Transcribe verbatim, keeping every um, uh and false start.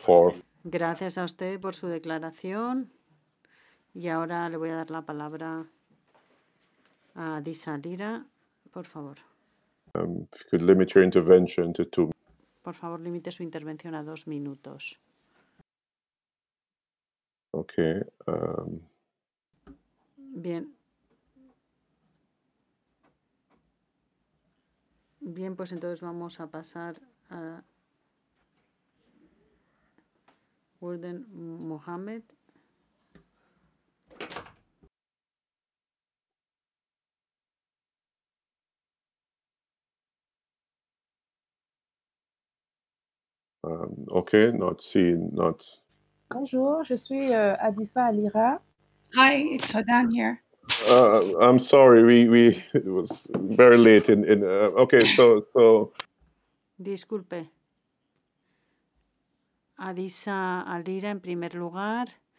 for. Gracias a usted por su declaración. Y ahora le voy a dar la palabra a Disa Lira, por favor. Um, if you could limit your intervention to two. Por favor, limite su intervención a dos minutos. Okay. Um, Bien. Bien, pues entonces vamos a pasar a Warden Mohammed. um, okay, not seen, not. Bonjour, je suis uh, Adissa Alira. Hi, it's Hadan here. Uh, I'm sorry, we, we it was very late in, in uh, okay, so so Disculpe. Adisa Alira, en primer lugar,